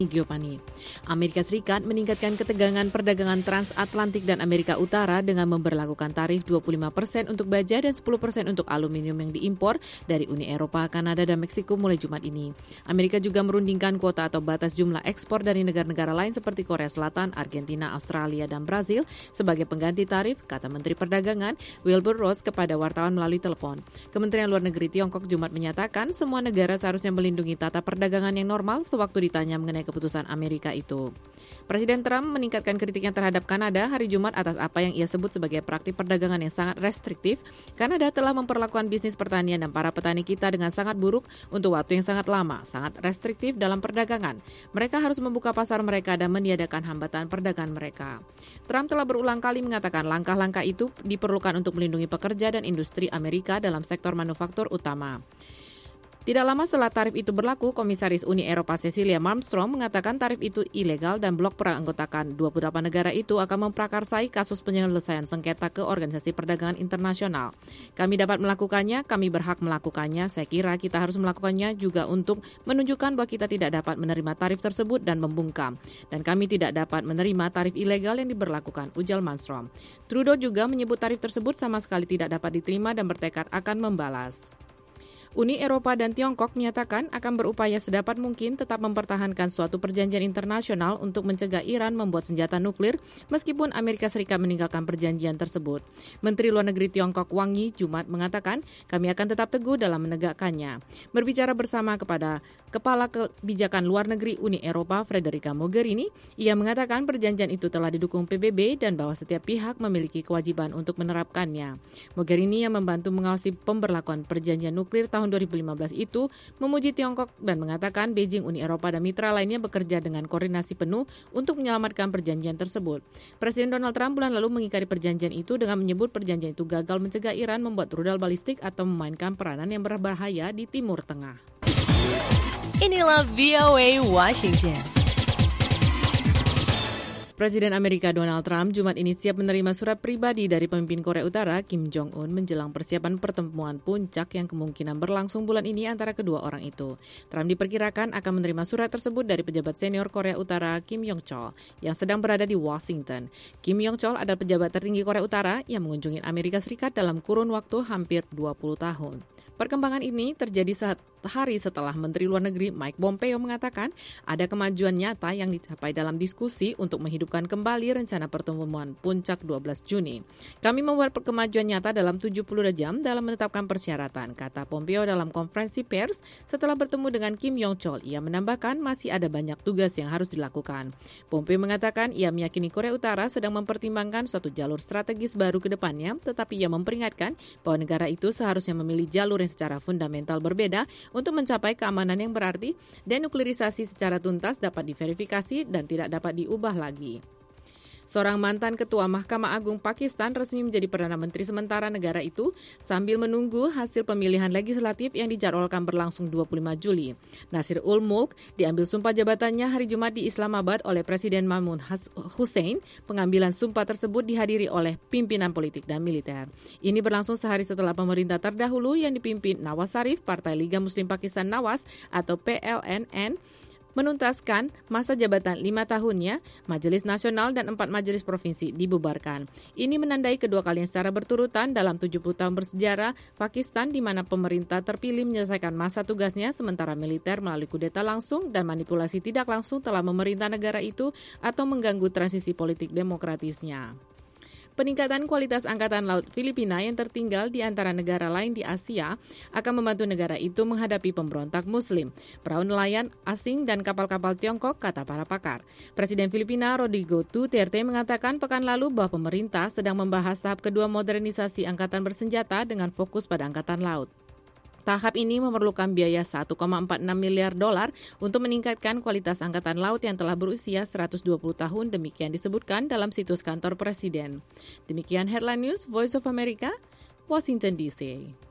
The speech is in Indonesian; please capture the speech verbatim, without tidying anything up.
Giovanni. Amerika Serikat meningkatkan ketegangan perdagangan transatlantik dan Amerika Utara dengan memberlakukan tarif dua puluh lima persen untuk baja dan sepuluh persen untuk aluminium yang diimpor dari Uni Eropa, Kanada, dan Meksiko mulai Jumat ini. Amerika juga merundingkan kuota atau batas jumlah ekspor dari negara-negara lain seperti Korea Selatan, Argentina, Australia, dan Brazil sebagai pengganti tarif, kata Menteri Perdagangan Wilbur Ross kepada wartawan melalui telepon. Kementerian Luar Negeri Tiongkok Jumat menyatakan semua negara seharusnya melindungi tata perdagangan yang normal sewaktu ditanya mengenai keputusan Amerika itu. Presiden Trump meningkatkan kritiknya terhadap Kanada hari Jumat atas apa yang ia sebut sebagai praktik perdagangan yang sangat restriktif. Kanada telah memperlakukan bisnis pertanian dan para petani kita dengan sangat buruk untuk waktu yang sangat lama, sangat restriktif dalam perdagangan. Mereka harus membuka pasar mereka dan meniadakan hambatan perdagangan mereka. Trump telah berulang kali mengatakan langkah-langkah itu diperlukan untuk melindungi pekerja dan industri Amerika dalam sektor manufaktur utama. Tidak lama setelah tarif itu berlaku, Komisaris Uni Eropa Cecilia Malmström mengatakan tarif itu ilegal dan blok peranggotakan dua puluh delapan negara itu akan memprakarsai kasus penyelesaian sengketa ke Organisasi Perdagangan Internasional. Kami dapat melakukannya, kami berhak melakukannya, saya kira kita harus melakukannya juga untuk menunjukkan bahwa kita tidak dapat menerima tarif tersebut dan membungkam. Dan kami tidak dapat menerima tarif ilegal yang diberlakukan, ujar Malmström. Trudeau juga menyebut tarif tersebut sama sekali tidak dapat diterima dan bertekad akan membalas. Uni Eropa dan Tiongkok menyatakan akan berupaya sedapat mungkin tetap mempertahankan suatu perjanjian internasional untuk mencegah Iran membuat senjata nuklir meskipun Amerika Serikat meninggalkan perjanjian tersebut. Menteri Luar Negeri Tiongkok Wang Yi Jumat mengatakan kami akan tetap teguh dalam menegakkannya. Berbicara bersama kepada Kepala Kebijakan Luar Negeri Uni Eropa Federica Mogherini, ia mengatakan perjanjian itu telah didukung P B B dan bahwa setiap pihak memiliki kewajiban untuk menerapkannya. Mogherini yang membantu mengawasi pemberlakuan perjanjian nuklir tahun tahun dua ribu lima belas itu memuji Tiongkok dan mengatakan Beijing, Uni Eropa, dan mitra lainnya bekerja dengan koordinasi penuh untuk menyelamatkan perjanjian tersebut. Presiden Donald Trump bulan lalu mengingkari perjanjian itu dengan menyebut perjanjian itu gagal mencegah Iran membuat rudal balistik atau memainkan peranan yang berbahaya di Timur Tengah. Inilah V O A Washington. Presiden Amerika Donald Trump Jumat ini siap menerima surat pribadi dari pemimpin Korea Utara Kim Jong-un menjelang persiapan pertemuan puncak yang kemungkinan berlangsung bulan ini antara kedua orang itu. Trump diperkirakan akan menerima surat tersebut dari pejabat senior Korea Utara Kim Yong-chol yang sedang berada di Washington. Kim Yong-chol adalah pejabat tertinggi Korea Utara yang mengunjungi Amerika Serikat dalam kurun waktu hampir dua puluh tahun. Perkembangan ini terjadi sehari setelah Menteri Luar Negeri Mike Pompeo mengatakan ada kemajuan nyata yang dicapai dalam diskusi untuk menghidupkan kembali rencana pertemuan puncak dua belas Juni. Kami membuat kemajuan nyata dalam tujuh puluh jam dalam menetapkan persyaratan, kata Pompeo dalam konferensi pers setelah bertemu dengan Kim Yong-chol. Ia menambahkan masih ada banyak tugas yang harus dilakukan. Pompeo mengatakan ia meyakini Korea Utara sedang mempertimbangkan suatu jalur strategis baru ke depannya, tetapi ia memperingatkan bahwa negara itu seharusnya memilih jalur yang secara fundamental berbeda untuk mencapai keamanan yang berarti, denuklirisasi secara tuntas dapat diverifikasi dan tidak dapat diubah lagi. Seorang mantan ketua Mahkamah Agung Pakistan resmi menjadi Perdana Menteri sementara negara itu sambil menunggu hasil pemilihan legislatif yang dijadwalkan berlangsung dua puluh lima Juli. Nasir ul Mulk diambil sumpah jabatannya hari Jumat di Islamabad oleh Presiden Mamun Hussein. Pengambilan sumpah tersebut dihadiri oleh pimpinan politik dan militer. Ini berlangsung sehari setelah pemerintah terdahulu yang dipimpin Nawaz Sharif, Partai Liga Muslim Pakistan Nawaz atau P L N N, menuntaskan masa jabatan lima tahunnya, Majelis Nasional dan empat majelis provinsi dibubarkan. Ini menandai kedua kalinya secara berturutan dalam tujuh puluh tahun bersejarah Pakistan di mana pemerintah terpilih menyelesaikan masa tugasnya sementara militer melalui kudeta langsung dan manipulasi tidak langsung telah memerintah negara itu atau mengganggu transisi politik demokratisnya. Peningkatan kualitas Angkatan Laut Filipina yang tertinggal di antara negara lain di Asia akan membantu negara itu menghadapi pemberontak Muslim, perahu nelayan asing dan kapal-kapal Tiongkok, kata para pakar. Presiden Filipina Rodrigo Duterte mengatakan pekan lalu bahwa pemerintah sedang membahas tahap kedua modernisasi angkatan bersenjata dengan fokus pada Angkatan Laut. Tahap ini memerlukan biaya satu koma empat enam miliar dolar untuk meningkatkan kualitas Angkatan Laut yang telah berusia seratus dua puluh tahun, demikian disebutkan dalam situs kantor Presiden. Demikian Headline News, Voice of America, Washington D C.